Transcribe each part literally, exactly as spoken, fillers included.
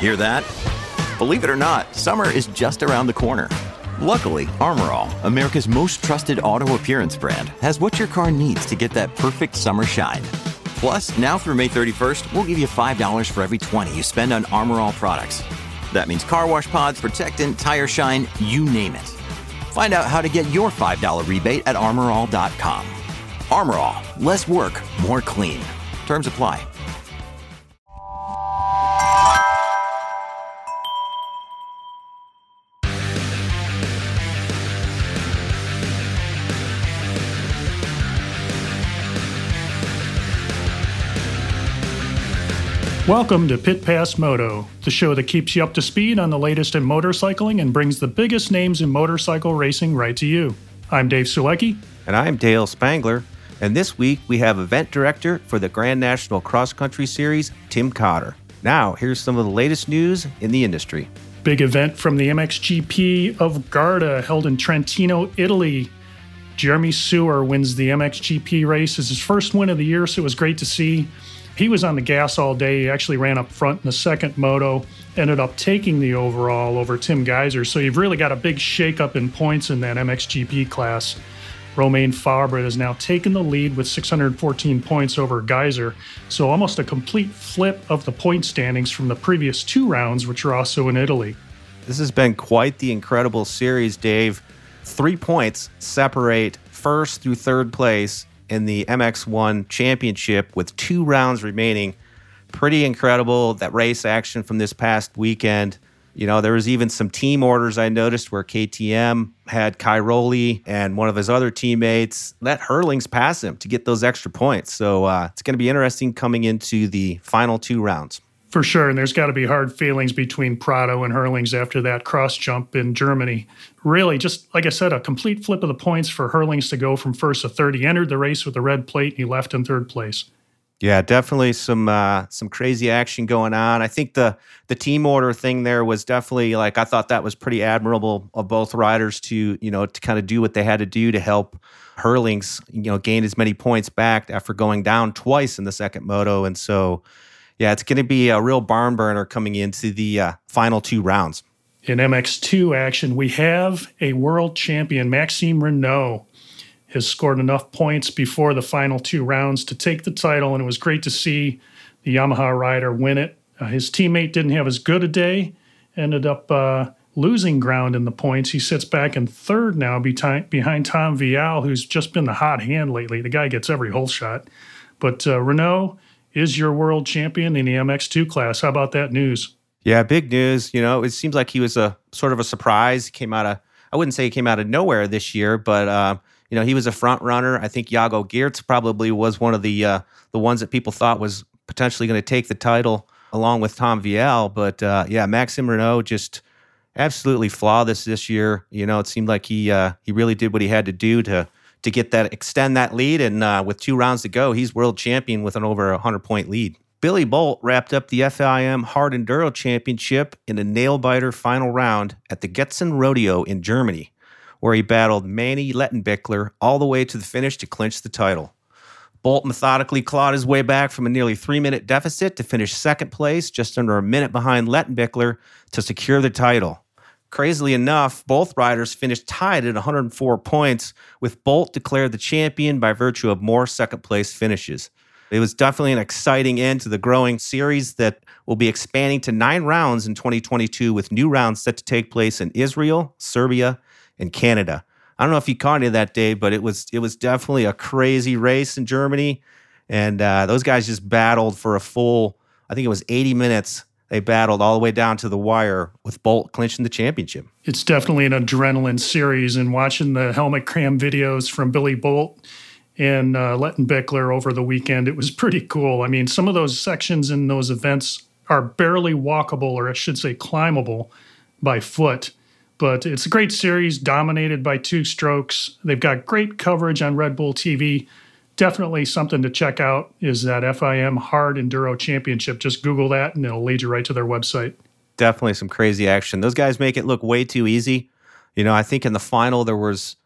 Hear that? Believe it or not, summer is just around the corner. Luckily, Armor All, America's most trusted auto appearance brand, has what your car needs to get that perfect summer shine. Plus, now through May thirty-first, we'll give you five dollars for every twenty you spend on Armor All products. That means car wash pods, protectant, tire shine, you name it. Find out how to get your five dollars rebate at armor all dot com. Armor All, less work, more clean. Terms apply. Welcome to Pit Pass Moto, the show that keeps you up to speed on the latest in motorcycling and brings the biggest names in motorcycle racing right to you. I'm Dave Sulecki. And I'm Dale Spangler. And this week we have event director for the Grand National Cross Country Series, Tim Cotter. Now, here's some of the latest news in the industry. Big event from the M X G P of Garda held in Trentino, Italy. Jeremy Sewer wins the M X G P race. It's his first win of the year, so it was great to see. He was on the gas all day. He actually ran up front in the second moto, ended up taking the overall over Tim Geiser. So you've really got a big shakeup in points in that M X G P class. Romain Fabre has now taken the lead with six hundred fourteen points over Geiser. So almost a complete flip of the point standings from the previous two rounds, which are also in Italy. This has been quite the incredible series, Dave. Three points separate first through third place in the M X one championship with two rounds remaining. Pretty incredible, that race action from this past weekend. You know, there was even some team orders I noticed where K T M had Cairoli and one of his other teammates let Hurlings pass him to get those extra points. So uh, it's going to be interesting coming into the final two rounds. For sure, and there's got to be hard feelings between Prado and Hurlings after that cross jump in Germany. Really, just like I said, a complete flip of the points for Hurlings to go from first to third. He entered the race with a red plate, and he left in third place. Yeah, definitely some uh, some crazy action going on. I think the the team order thing there was definitely, like, I thought that was pretty admirable of both riders to, you know, to kind of do what they had to do to help Hurlings, you know, gain as many points back after going down twice in the second moto. And so, yeah, it's going to be a real barn burner coming into the uh, final two rounds. In M X two action, we have a world champion, Maxime Renault, has scored enough points before the final two rounds to take the title, and it was great to see the Yamaha rider win it. Uh, his teammate didn't have as good a day, ended up uh, losing ground in the points. He sits back in third now behind, behind Tom Vial, who's just been the hot hand lately. The guy gets every hole shot. But uh, Renault is your world champion in the M X two class. How about that news? Yeah, big news. You know, it seems like he was a sort of a surprise. He came out of, I wouldn't say he came out of nowhere this year, but uh, you know, he was a front runner. I think Jago Geerts probably was one of the uh, the ones that people thought was potentially going to take the title along with Tom Vial. But uh, yeah, Maxime Renault just absolutely flawless this year. You know, it seemed like he uh, he really did what he had to do to to get that, extend that lead. And uh, with two rounds to go, he's world champion with an over one hundred point lead. Billy Bolt wrapped up the F I M Hard Enduro Championship in a nail-biter final round at the Getzen Rodeo in Germany, where he battled Manny Lettenbichler all the way to the finish to clinch the title. Bolt methodically clawed his way back from a nearly three-minute deficit to finish second place, just under a minute behind Lettenbichler, to secure the title. Crazily enough, both riders finished tied at one hundred four points, with Bolt declared the champion by virtue of more second-place finishes. It was definitely an exciting end to the growing series that will be expanding to nine rounds in twenty twenty-two, with new rounds set to take place in Israel, Serbia, and Canada. I don't know if you caught any of that, Dave, but it was it was definitely a crazy race in Germany, and uh, those guys just battled for a full, I think it was eighty minutes. They battled all the way down to the wire, with Bolt clinching the championship. It's definitely an adrenaline series, and watching the helmet cram videos from Billy Bolt and uh, Lettenbichler over the weekend, it was pretty cool. I mean, some of those sections in those events are barely walkable, or I should say climbable, by foot. But it's a great series, dominated by two strokes. They've got great coverage on Red Bull T V. Definitely something to check out is that F I M Hard Enduro Championship. Just Google that, and it'll lead you right to their website. Definitely some crazy action. Those guys make it look way too easy. You know, I think in the final there was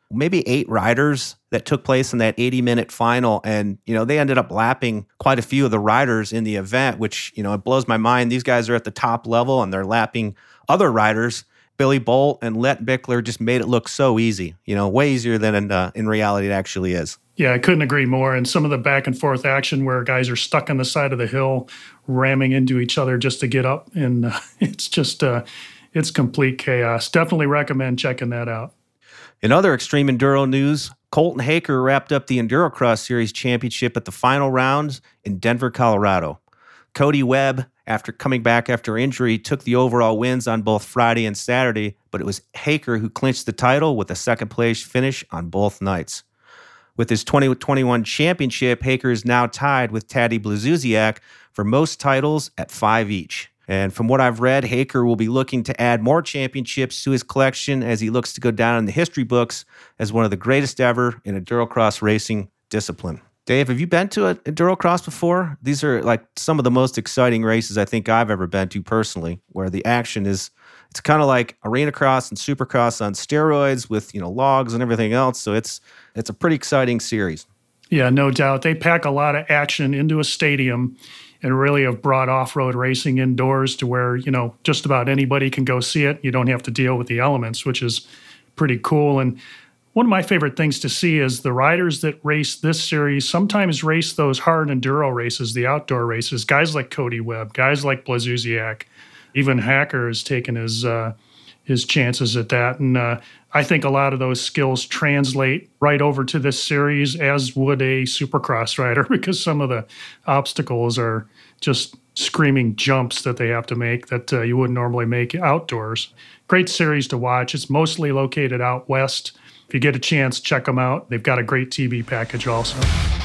maybe eight riders that took place in that eighty-minute final. And, you know, they ended up lapping quite a few of the riders in the event, which, you know, it blows my mind. These guys are at the top level and they're lapping other riders. Billy Bolt and Let Bickler just made it look so easy, you know, way easier than in, uh, in reality it actually is. Yeah, I couldn't agree more. And some of the back and forth action where guys are stuck on the side of the hill, ramming into each other just to get up. And uh, it's just, uh, it's complete chaos. Definitely recommend checking that out. In other extreme enduro news, Colton Haker wrapped up the Endurocross Series Championship at the final rounds in Denver, Colorado. Cody Webb, after coming back after injury, took the overall wins on both Friday and Saturday, but it was Haker who clinched the title with a second-place finish on both nights. With his twenty twenty-one championship, Haker is now tied with Tadej Blazusiak for most titles at five each. And from what I've read, Haker will be looking to add more championships to his collection as he looks to go down in the history books as one of the greatest ever in endurocross racing discipline. Dave, have you been to an endurocross before? These are like some of the most exciting races I think I've ever been to personally, where the action is, it's kind of like arena cross and supercross on steroids with, you know, logs and everything else. So it's it's a pretty exciting series. Yeah, no doubt. They pack a lot of action into a stadium and really have brought off-road racing indoors to where, you know, just about anybody can go see it. You don't have to deal with the elements, which is pretty cool. And one of my favorite things to see is the riders that race this series sometimes race those hard enduro races, the outdoor races. Guys like Cody Webb, guys like Blazusiak, even Haker has taken his uh, his chances at that. And uh, I think a lot of those skills translate right over to this series, as would a supercross rider, because some of the obstacles are just screaming jumps that they have to make that uh, you wouldn't normally make outdoors. Great series to watch. It's mostly located out west. If you get a chance, check them out. They've got a great T V package also.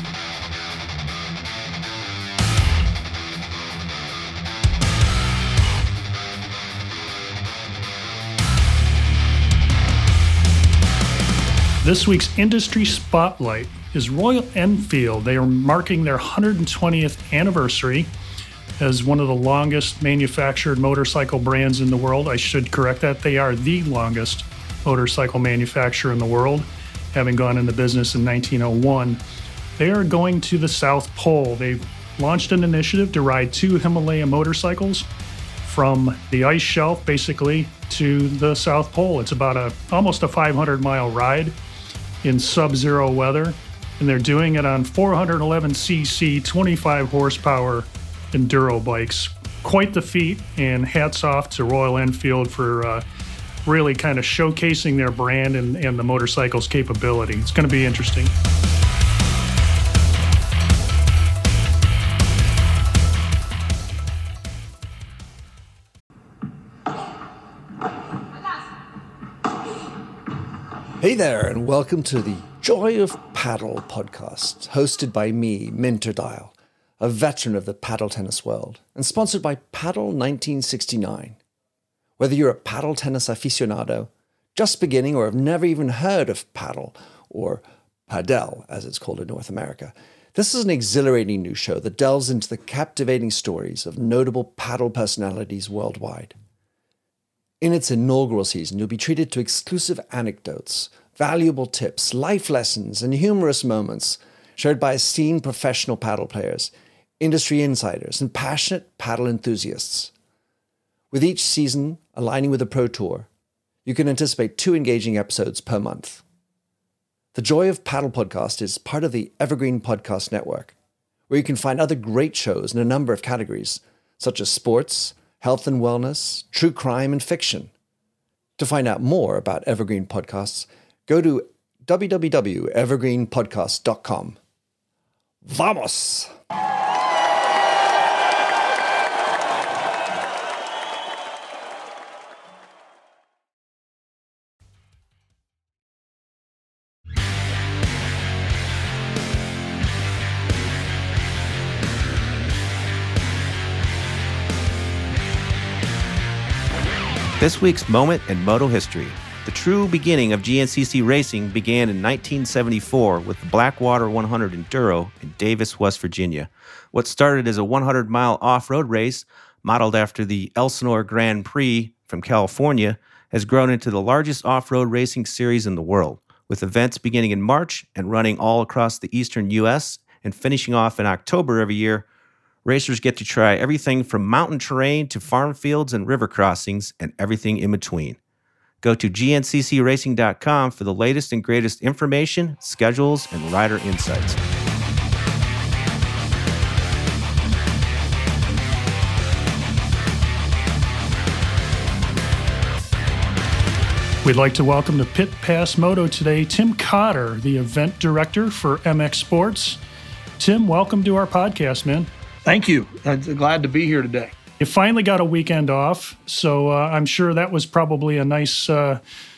This week's Industry Spotlight is Royal Enfield. They are marking their one hundred twentieth anniversary as one of the longest manufactured motorcycle brands in the world. I should correct that. They are the longest motorcycle manufacturer in the world, having gone into business in nineteen oh one. They are going to the South Pole. They've launched an initiative to ride two Himalaya motorcycles from the ice shelf, basically, to the South Pole. It's about a almost a five hundred mile ride in sub-zero weather, and they're doing it on four hundred eleven c c, twenty-five horsepower enduro bikes. Quite the feat, and hats off to Royal Enfield for uh, really kind of showcasing their brand and, and the motorcycle's capability. It's going to be interesting. Hey there, and welcome to the Joy of Paddle podcast, hosted by me, Minter Dial, a veteran of the paddle tennis world, and sponsored by Paddle nineteen sixty-nine. Whether you're a paddle tennis aficionado, just beginning, or have never even heard of paddle, or padel, as it's called in North America, this is an exhilarating new show that delves into the captivating stories of notable paddle personalities worldwide. In its inaugural season, you'll be treated to exclusive anecdotes, valuable tips, life lessons, and humorous moments shared by esteemed professional paddle players, industry insiders, and passionate paddle enthusiasts. With each season aligning with the Pro Tour, you can anticipate two engaging episodes per month. The Joy of Paddle podcast is part of the Evergreen Podcast Network, where you can find other great shows in a number of categories, such as sports, health and wellness, true crime, and fiction. To find out more about Evergreen Podcasts, go to w w w dot evergreen podcast dot com. Vamos! This week's moment in moto history. The true beginning of G N C C racing began in nineteen seventy-four with the Blackwater one hundred Enduro in Davis, West Virginia. What started as a one hundred mile off-road race, modeled after the Elsinore Grand Prix from California, has grown into the largest off-road racing series in the world, with events beginning in March and running all across the eastern U S and finishing off in October every year. Racers get to try everything from mountain terrain to farm fields and river crossings and everything in between. Go to G N C C racing dot com for the latest and greatest information, schedules, and rider insights. We'd like to welcome to Pit Pass Moto today Tim Cotter, the event director for M X Sports. Tim, welcome to our podcast, man. Thank you. I'm glad to be here today. You finally got a weekend off, so uh, I'm sure that was probably a nice uh,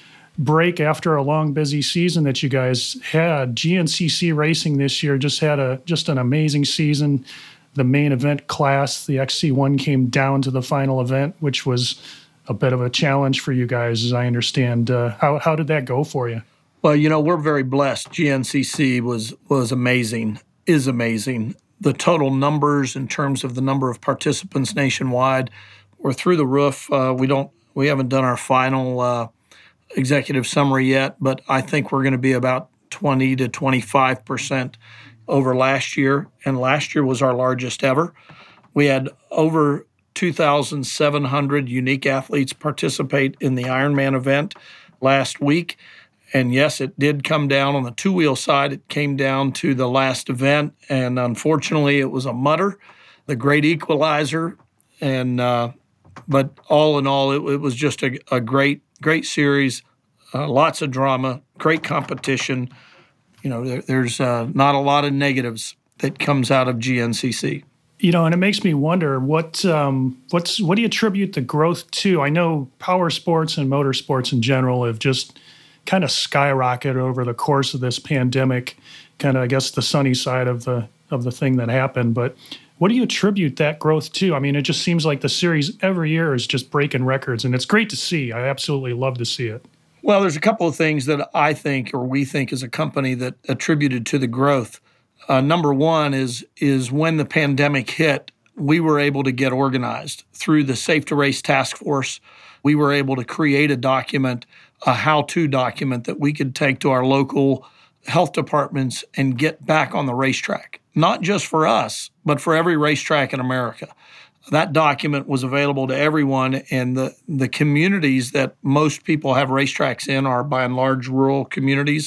break after a long, busy season that you guys had. G N C C Racing this year just had a just an amazing season. The main event class, the X C one, came down to the final event, which was a bit of a challenge for you guys, as I understand. Uh, how how did that go for you? Well, you know, we're very blessed. G N C C was was amazing, is amazing. The total numbers in terms of the number of participants nationwide were through the roof. Uh, we don't we haven't done our final uh, executive summary yet, but I think we're going to be about twenty to twenty-five percent over last year, and last year was our largest ever. We had over two thousand seven hundred unique athletes participate in the Ironman event last week. And yes, it did come down on the two-wheel side. It came down to the last event, and unfortunately, it was a mutter, the great equalizer. And uh, but all in all, it, it was just a, a great, great series, uh, lots of drama, great competition. You know, there, there's uh, not a lot of negatives that comes out of G N C C. You know, and it makes me wonder what um, what's what do you attribute the growth to? I know power sports and motorsports in general have just kind of skyrocketed over the course of this pandemic. Kind of, I guess, the sunny side of the of the thing that happened. But what do you attribute that growth to? I mean, it just seems like the series every year is just breaking records, and it's great to see. I absolutely love to see it. Well, there's a couple of things that I think, or we think, as a company that attributed to the growth. Uh, number one is is when the pandemic hit, we were able to get organized through the Safe to Race Task Force. We were able to create a document, a how-to document that we could take to our local health departments and get back on the racetrack, not just for us, but for every racetrack in America. That document was available to everyone, and the, the communities that most people have racetracks in are by and large rural communities,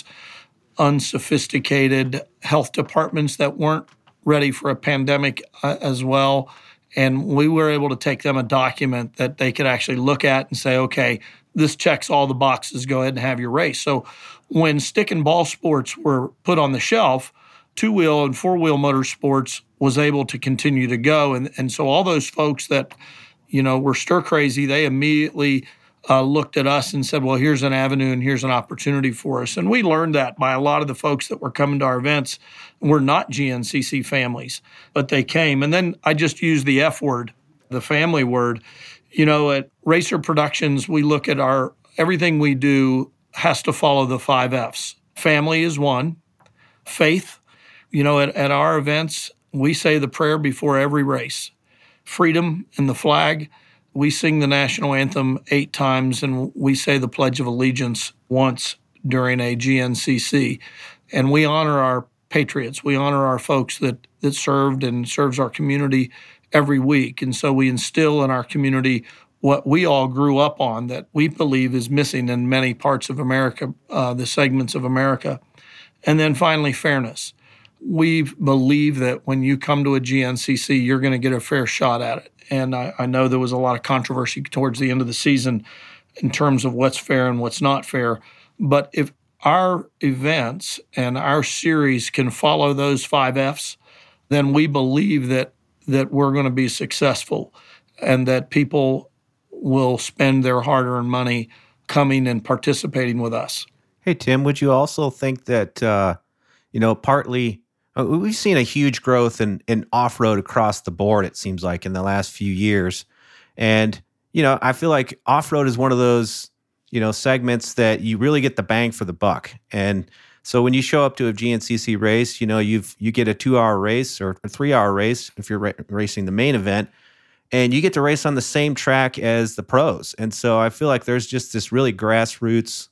unsophisticated health departments that weren't ready for a pandemic uh, as well. And we were able to take them a document that they could actually look at and say, okay, this checks all the boxes, go ahead and have your race. So when stick and ball sports were put on the shelf, two-wheel and four-wheel motorsports was able to continue to go. And, and so all those folks that, you know, were stir crazy, they immediately uh, looked at us and said, well, here's an avenue and here's an opportunity for us. And we learned that by a lot of the folks that were coming to our events were not G N C C families, but they came. And then I just used the F word, the family word. You know, at Racer Productions, we look at our, everything we do has to follow the five F's. Family is one. Faith. You know, at, at our events, we say the prayer before every race. Freedom and the flag. We sing the national anthem eight times, and we say the Pledge of Allegiance once during a G N C C. And we honor our patriots. We honor our folks that that served and serves our community every week. And so we instill in our community what we all grew up on that we believe is missing in many parts of America, uh, the segments of America. And then finally, fairness. We believe that when you come to a G N C C, you're going to get a fair shot at it. And I, I know there was a lot of controversy towards the end of the season in terms of what's fair and what's not fair. But if our events and our series can follow those five F's, then we believe that that we're going to be successful and that people will spend their hard-earned money coming and participating with us. Hey, Tim, would you also think that, uh, you know, partly uh, we've seen a huge growth in, in off-road across the board, it seems like, in the last few years. And, you know, I feel like off-road is one of those, you know, segments that you really get the bang for the buck. And so when you show up to a G N C C race, you know, you've you get a two-hour race or a three-hour race if you're ra- racing the main event, and you get to race on the same track as the pros. And so I feel like there's just this really grassroots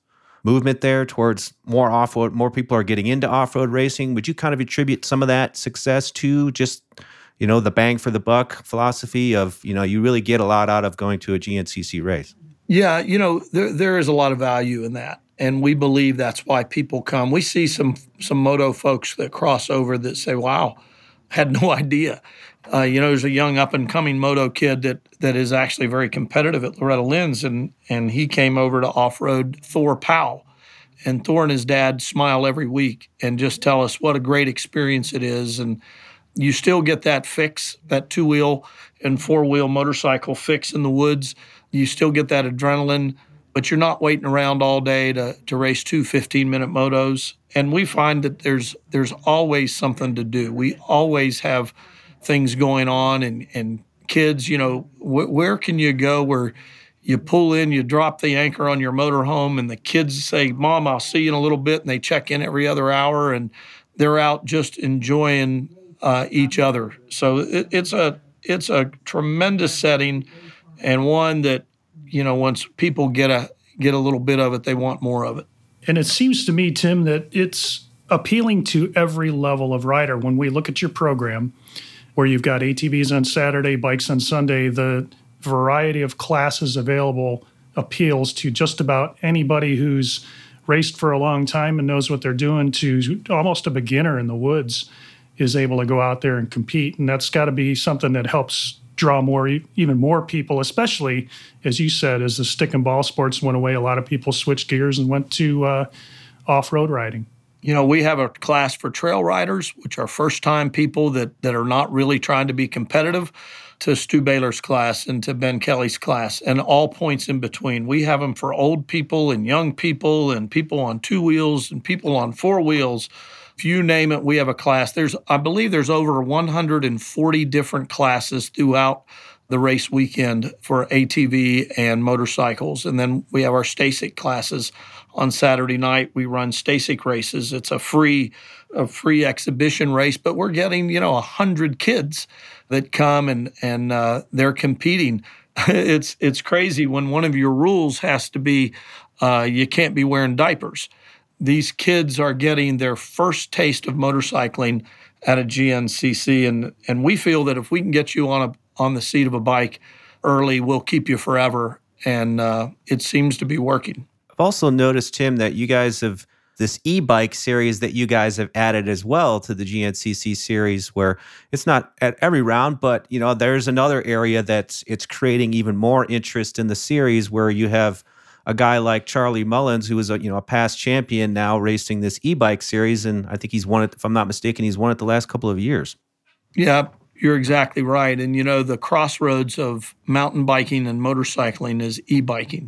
movement there towards more off-road, more people are getting into off-road racing. Would you kind of attribute some of that success to just, you know, the bang for the buck philosophy of, you know, you really get a lot out of going to a G N C C race? Yeah, you know, there there is a lot of value in that. And we believe that's why people come. We see some some moto folks that cross over that say, wow, had no idea. Uh, you know, there's a young up-and-coming moto kid that that is actually very competitive at Loretta Lynn's, and and he came over to off-road Thor Powell. And Thor and his dad smile every week and just tell us what a great experience it is. And you still get that fix, that two-wheel and four-wheel motorcycle fix in the woods. You still get that adrenaline, but you're not waiting around all day to, to race two fifteen-minute motos. And we find that there's there's always something to do. We always have things going on, and, and kids, you know, wh- where can you go where you pull in, you drop the anchor on your motorhome, and the kids say, Mom, I'll see you in a little bit, and they check in every other hour, and they're out just enjoying uh, each other. So it, it's a it's a tremendous setting, and one that, you know, once people get a get a little bit of it, they want more of it. And it seems to me, Tim, that it's appealing to every level of rider. When we look at your program, where you've got A T Vs on Saturday, bikes on Sunday, the variety of classes available appeals to just about anybody who's raced for a long time and knows what they're doing, to almost a beginner in the woods is able to go out there and compete. And that's got to be something that helps draw more, even more people, especially, as you said, as the stick and ball sports went away, a lot of people switched gears and went to uh, off-road riding. You know, we have a class for trail riders, which are first-time people that, that are not really trying to be competitive, to Stu Baylor's class and to Ben Kelly's class, and all points in between. We have them for old people and young people and people on two wheels and people on four wheels. If you name it, we have a class. There's, I believe there's over one hundred forty different classes throughout the race weekend for A T V and motorcycles. And then we have our STACYC classes. On Saturday night, we run STACYC races. It's a free a free exhibition race, but we're getting, you know, one hundred kids that come and, and uh, they're competing. It's it's crazy when one of your rules has to be uh, you can't be wearing diapers. These kids are getting their first taste of motorcycling at a G N C C, and and we feel that if we can get you on a on the seat of a bike early, we'll keep you forever, and uh, it seems to be working. I've also noticed, Tim, that you guys have this e-bike series that you guys have added as well to the G N C C series, where it's not at every round, but you know, there's another area that's it's creating even more interest in the series, where you have a guy like Charlie Mullins, who is a you know a past champion now racing this e-bike series, and I think he's won it, if I'm not mistaken, he's won it the last couple of years. Yeah, you're exactly right. And you know, the crossroads of mountain biking and motorcycling is e-biking.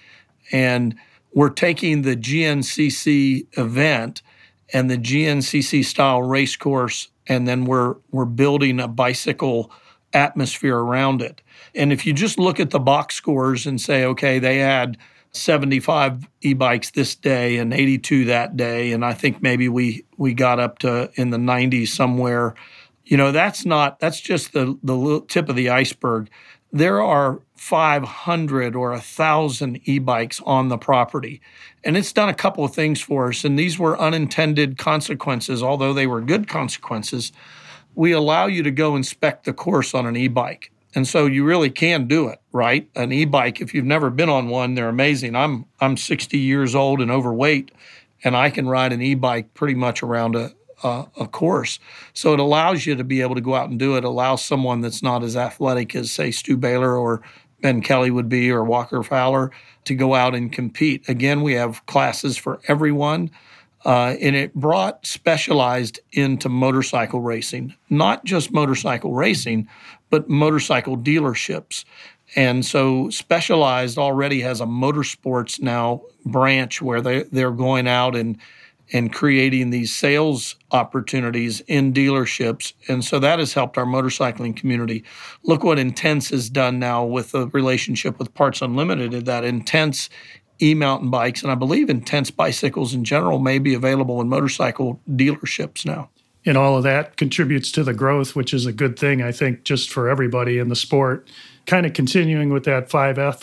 And we're taking the G N C C event and the G N C C style race course, and then we're we're building a bicycle atmosphere around it. And if you just look at the box scores and say, okay, they had seventy-five e-bikes this day and eighty-two that day, and I think maybe we we got up to in the nineties somewhere. You know, that's not that's just the the tip of the iceberg. There are five hundred or one thousand e-bikes on the property. And it's done a couple of things for us, and these were unintended consequences, although they were good consequences. We allow you to go inspect the course on an e-bike. And so you really can do it, right? An e-bike, if you've never been on one, they're amazing. I'm I'm sixty years old and overweight, and I can ride an e-bike pretty much around a Uh, a course. So it allows you to be able to go out and do it. It allows someone that's not as athletic as, say, Stu Baylor or Ben Kelly would be, or Walker Fowler, to go out and compete. Again, we have classes for everyone, uh, and it brought Specialized into motorcycle racing, not just motorcycle racing, but motorcycle dealerships. And so Specialized already has a motorsports now branch where they, they're going out and and creating these sales opportunities in dealerships. And so that has helped our motorcycling community. Look what Intense has done now with the relationship with Parts Unlimited, that Intense e-mountain bikes, and I believe Intense bicycles in general, may be available in motorcycle dealerships now. And all of that contributes to the growth, which is a good thing, I think, just for everybody in the sport. Kind of continuing with that five F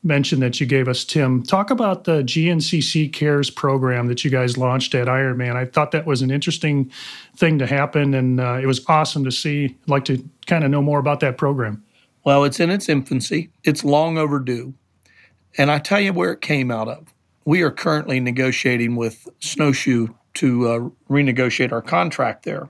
mention that you gave us, Tim. Talk about the G N C C Cares program that you guys launched at Ironman. I thought that was an interesting thing to happen, and uh, it was awesome to see. I'd like to kind of know more about that program. Well, it's in its infancy. It's long overdue. And I tell you where it came out of. We are currently negotiating with Snowshoe to uh, renegotiate our contract there.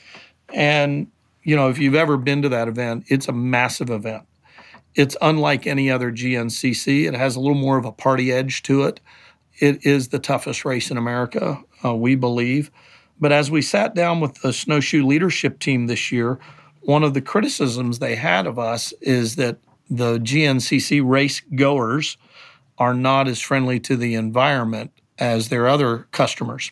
And, you know, if you've ever been to that event, it's a massive event. It's unlike any other G N C C. It has a little more of a party edge to it. It is the toughest race in America, uh, we believe. But as we sat down with the Snowshoe leadership team this year, one of the criticisms they had of us is that the G N C C race goers are not as friendly to the environment as their other customers.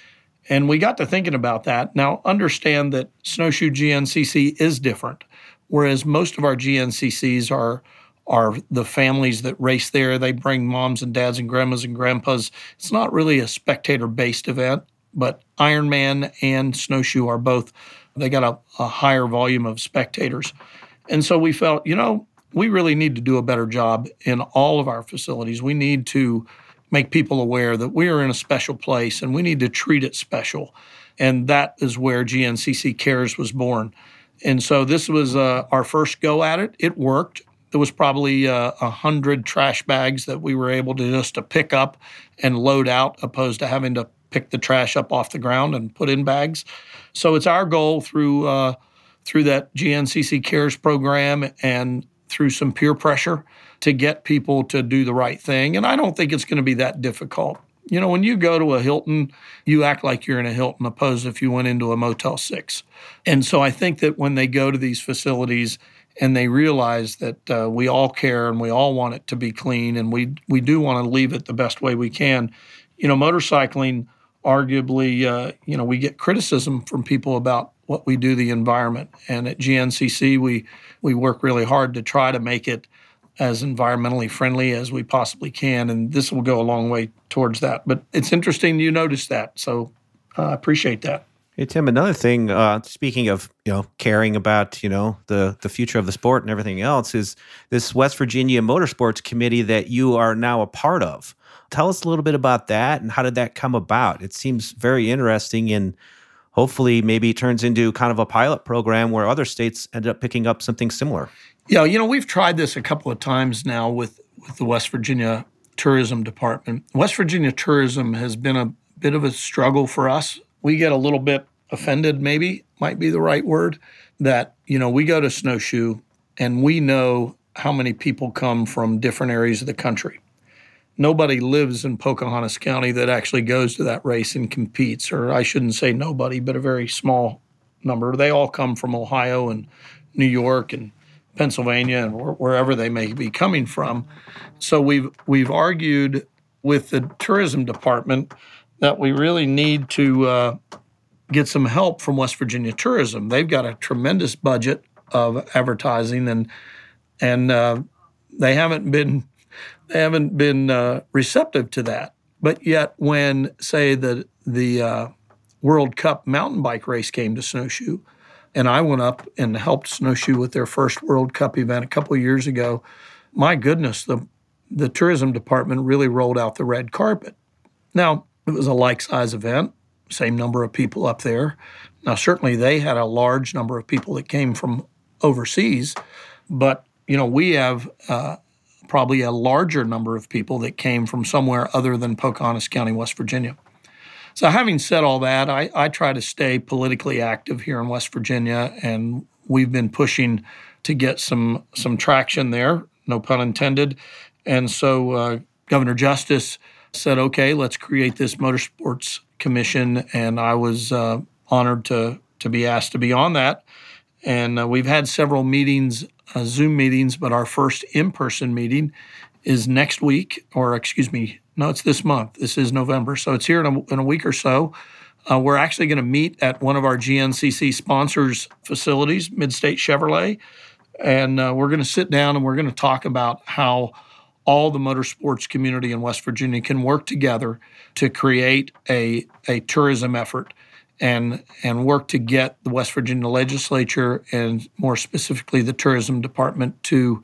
And we got to thinking about that. Now, understand that Snowshoe G N C C is different. Whereas most of our G N C Cs are are the families that race there. They bring moms and dads and grandmas and grandpas. It's not really a spectator-based event, but Ironman and Snowshoe are both, they got a, a higher volume of spectators. And so we felt, you know, we really need to do a better job in all of our facilities. We need to make people aware that we are in a special place and we need to treat it special. And that is where G N C C Cares was born. And so this was uh, our first go at it. It worked. There was probably uh, a hundred trash bags that we were able to just to pick up and load out, opposed to having to pick the trash up off the ground and put in bags. So it's our goal through uh, through that G N C C Cares program and through some peer pressure to get people to do the right thing. And I don't think it's going to be that difficult. You know, when you go to a Hilton, you act like you're in a Hilton, opposed if you went into a Motel six. And so I think that when they go to these facilities and they realize that uh, we all care and we all want it to be clean and we we do want to leave it the best way we can. You know, motorcycling, arguably, uh, you know, we get criticism from people about what we do to the environment. And at G N C C, we we work really hard to try to make it as environmentally friendly as we possibly can, and this will go a long way towards that. But it's interesting you noticed that, so I uh, appreciate that. Hey, Tim, another thing, uh, speaking of, you know, caring about, you know, the, the future of the sport and everything else, is this West Virginia Motorsports Committee that you are now a part of. Tell us a little bit about that and how did that come about? It seems very interesting and hopefully maybe turns into kind of a pilot program where other states end up picking up something similar. Yeah, you know, we've tried this a couple of times now with, with the West Virginia Tourism Department. West Virginia tourism has been a bit of a struggle for us. We get a little bit offended, maybe, might be the right word, that, you know, we go to Snowshoe and we know how many people come from different areas of the country. Nobody lives in Pocahontas County that actually goes to that race and competes, or I shouldn't say nobody, but a very small number. They all come from Ohio and New York and Pennsylvania and wherever they may be coming from. So we've we've argued with the tourism department that we really need to uh, get some help from West Virginia Tourism. They've got a tremendous budget of advertising, and and uh, they haven't been they haven't been uh, receptive to that. But yet, when say the the uh, World Cup mountain bike race came to Snowshoe, and I went up and helped Snowshoe with their first World Cup event a couple of years ago, my goodness, the the tourism department really rolled out the red carpet. Now, it was a like-size event, same number of people up there. Now, certainly they had a large number of people that came from overseas, but, you know, we have uh, probably a larger number of people that came from somewhere other than Pocahontas County, West Virginia. So having said all that, I, I try to stay politically active here in West Virginia, and we've been pushing to get some some traction there, no pun intended. And so uh, Governor Justice said, okay, let's create this Motorsports Commission, and I was uh, honored to to be asked to be on that. And uh, we've had several meetings, uh, Zoom meetings, but our first in-person meeting is next week, or excuse me, no, it's this month. This is November, so it's here in a, in a week or so. Uh, we're actually going to meet at one of our G N C C sponsors' facilities, Midstate Chevrolet, and uh, we're going to sit down and we're going to talk about how all the motorsports community in West Virginia can work together to create a, a tourism effort and and work to get the West Virginia legislature and more specifically the tourism department to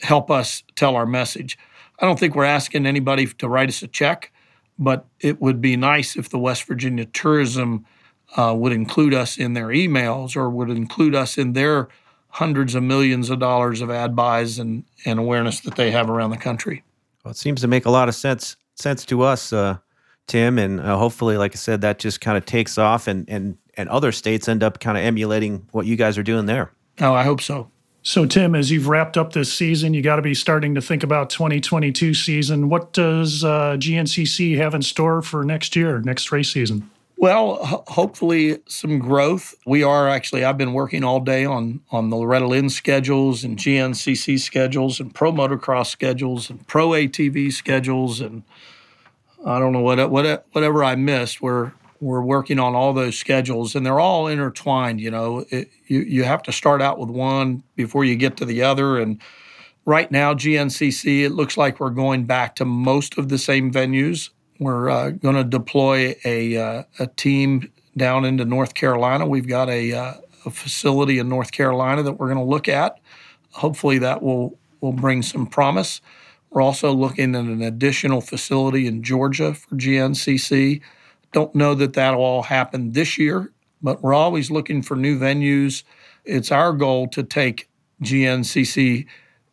help us tell our message. I don't think we're asking anybody to write us a check, but it would be nice if the West Virginia Tourism uh, would include us in their emails or would include us in their hundreds of millions of dollars of ad buys and, and awareness that they have around the country. Well, it seems to make a lot of sense sense to us, uh, Tim, and uh, hopefully, like I said, that just kind of takes off and, and, and other states end up kind of emulating what you guys are doing there. Oh, I hope so. So, Tim, as you've wrapped up this season, you got to be starting to think about twenty twenty-two season. What does uh, G N C C have in store for next year, next race season? Well, ho- hopefully some growth. We are actually, I've been working all day on, on the Loretta Lynn schedules and G N C C schedules and Pro Motocross schedules and Pro A T V schedules. And I don't know what, what whatever I missed. We're, we're working on all those schedules, and they're all intertwined. You know, it, you, you have to start out with one before you get to the other. And right now, G N C C, it looks like we're going back to most of the same venues. We're uh, going to deploy a uh, a team down into North Carolina. We've got a, uh, a facility in North Carolina that we're going to look at. Hopefully that will, will bring some promise. We're also looking at an additional facility in Georgia for G N C C. Don't know that that'll all happen this year, but we're always looking for new venues. It's our goal to take G N C C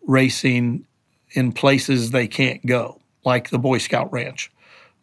racing in places they can't go, like the Boy Scout Ranch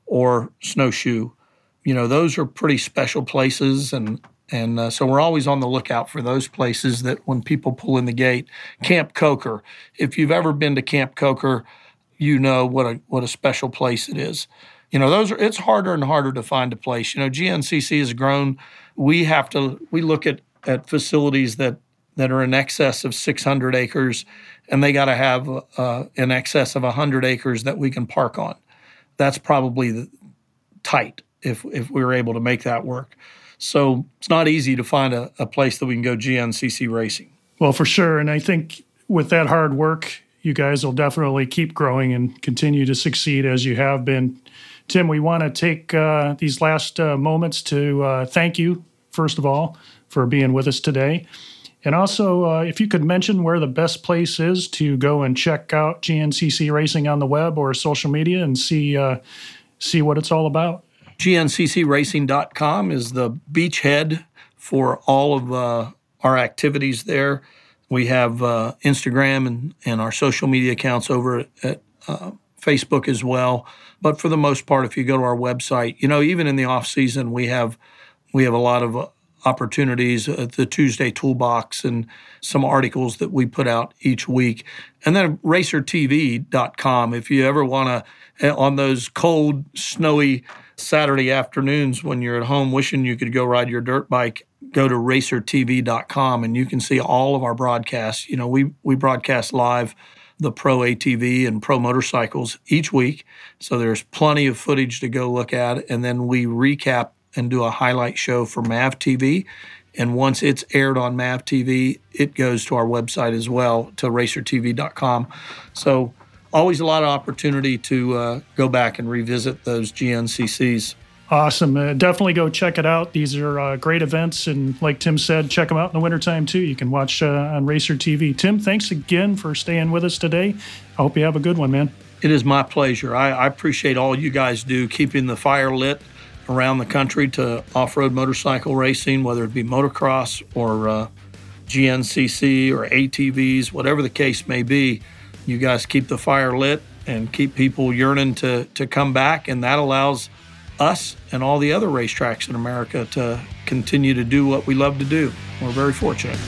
or Snowshoe. You know, those are pretty special places, and and uh, so we're always on the lookout for those places that when people pull in the gate. Camp Coker, if you've ever been to Camp Coker, you know what a what a special place it is. You know, those are, it's harder and harder to find a place. You know, G N C C has grown. We have to, we look at, at facilities that, that are in excess of six hundred acres, and they got to have uh, in excess of one hundred acres that we can park on. That's probably the, tight if if we were able to make that work. So it's not easy to find a, a place that we can go G N C C racing. Well, for sure. And I think with that hard work, you guys will definitely keep growing and continue to succeed as you have been. Tim, we want to take uh, these last uh, moments to uh, thank you, first of all, for being with us today. And also, uh, if you could mention where the best place is to go and check out G N C C Racing on the web or social media and see uh, see what it's all about. G N C C racing dot com is the beachhead for all of uh, our activities there. We have uh, Instagram and, and our social media accounts over at uh, Facebook as well. But for the most part, if you go to our website, you know, even in the off season, we have we have a lot of uh, opportunities at the Tuesday Toolbox and some articles that we put out each week. And then racer T V dot com, if you ever want to, on those cold, snowy Saturday afternoons when you're at home wishing you could go ride your dirt bike, go to racer T V dot com and you can see all of our broadcasts. You know, we, we broadcast live the Pro A T V and Pro Motorcycles each week. So there's plenty of footage to go look at. And then we recap and do a highlight show for M A V T V. And once it's aired on M A V T V, it goes to our website as well, to racer T V dot com. So always a lot of opportunity to uh, go back and revisit those G N C Cs. Awesome. Uh, definitely go check it out. These are uh, great events. And like Tim said, check them out in the wintertime too. You can watch uh, on Racer T V. Tim, thanks again for staying with us today. I hope you have a good one, man. It is my pleasure. I, I appreciate all you guys do, keeping the fire lit around the country to off-road motorcycle racing, whether it be motocross or uh, G N C C or A T Vs, whatever the case may be. You guys keep the fire lit and keep people yearning to, to come back, and that allows us and all the other racetracks in America to continue to do what we love to do. We're very fortunate.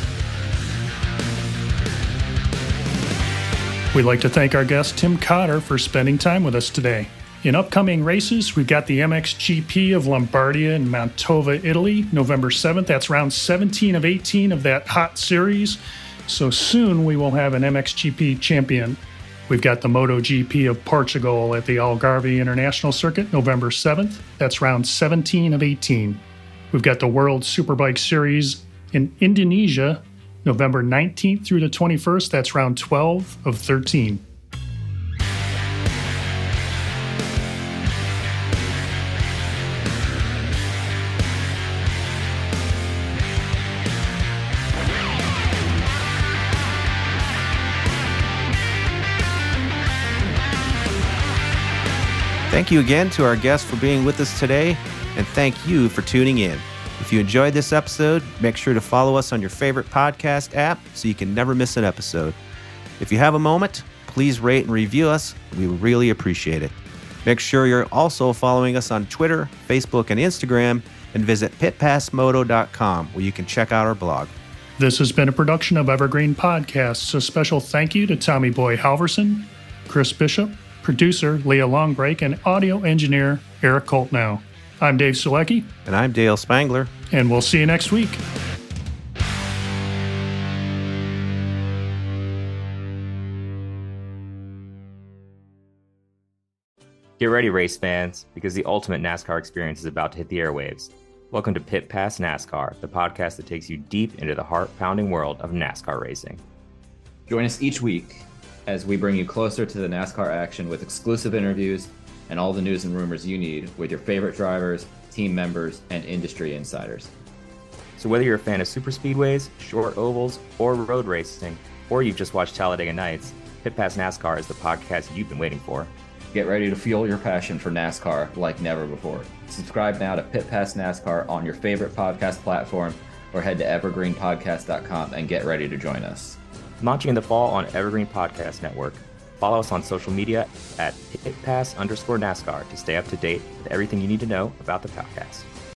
We'd like to thank our guest, Tim Cotter, for spending time with us today. In upcoming races, we've got the M X G P of Lombardia in Mantova, Italy, November seventh. That's round seventeen of eighteen of that hot series. So soon we will have an M X G P champion. We've got the MotoGP of Portugal at the Algarve International Circuit, November seventh. That's round seventeen of eighteen. We've got the World Superbike Series in Indonesia, November nineteenth through the twenty-first. That's round twelve of thirteen. Thank you again to our guests for being with us today, and thank you for tuning in. If you enjoyed this episode, make sure to follow us on your favorite podcast app so you can never miss an episode. If you have a moment, please rate and review us. We would really appreciate it. Make sure you're also following us on Twitter, Facebook, and Instagram, and visit pit pass moto dot com where you can check out our blog. This has been a production of Evergreen Podcasts. A special thank you to Tommy Boy Halverson, Chris Bishop, producer Leah Longbreak, and audio engineer Eric Coltnow. I'm Dave Selecki. And I'm Dale Spangler. And we'll see you next week. Get ready, race fans, because the ultimate NASCAR experience is about to hit the airwaves. Welcome to Pit Pass NASCAR, the podcast that takes you deep into the heart-pounding world of NASCAR racing. Join us each week as we bring you closer to the NASCAR action with exclusive interviews and all the news and rumors you need with your favorite drivers, team members, and industry insiders. So whether you're a fan of super speedways, short ovals, or road racing, or you've just watched Talladega Nights, Pit Pass NASCAR is the podcast you've been waiting for. Get ready to fuel your passion for NASCAR like never before. Subscribe now to Pit Pass NASCAR on your favorite podcast platform or head to evergreen podcast dot com and get ready to join us. Launching in the fall on Evergreen Podcast Network. Follow us on social media at pitpass underscore NASCAR to stay up to date with everything you need to know about the podcast.